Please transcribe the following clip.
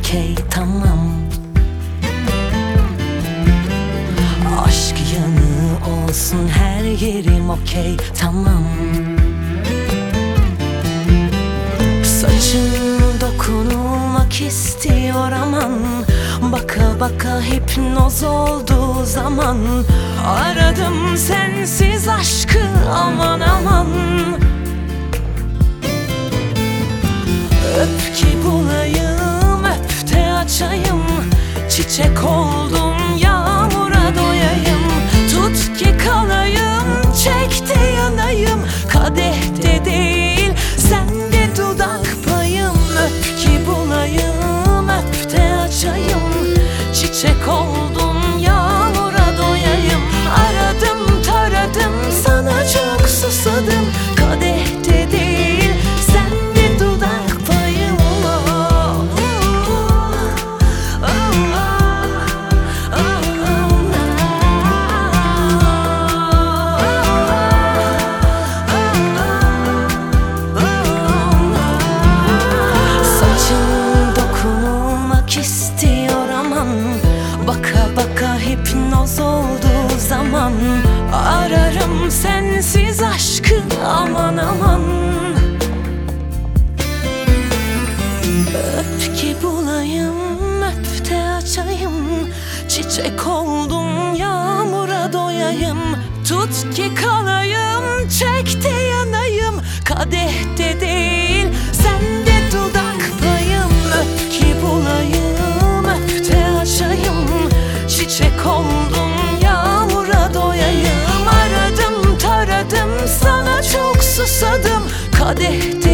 okey tamam. Aşk yanı olsun her yerim okey tamam. Saçın dokunulmak istiyor aman. Baka baka hipnoz oldu zaman. Aradım sensiz aşkı aman aman. Öp ki bulayım, öp de açayım. Çiçek oldum, yağmura doyayım. Tut ki kalayım, çek de yanayım. Kadehte değil, sende dudak payım. Öp ki bulayım, öp de açayım. Çiçek oldum, yağmura doyayım. Aradım taradım, sana çok susadım. Kadehte değil, sende dudak payım. Saçın dokunulmak istiyor aman. Baka baka hipnoz oldu zaman. Ararım sensiz aşkı aman aman. Öp ki bulayım, öp de açayım. Çiçek oldum, yağmura doyayım. Tut ki kalayım, çek de yanayım. Kadehte değil, sende dudak payım. Öp ki bulayım, öp de açayım. Çiçek oldum, yağmura doyayım. Aradım taradım, sana çok susadım. Kadehte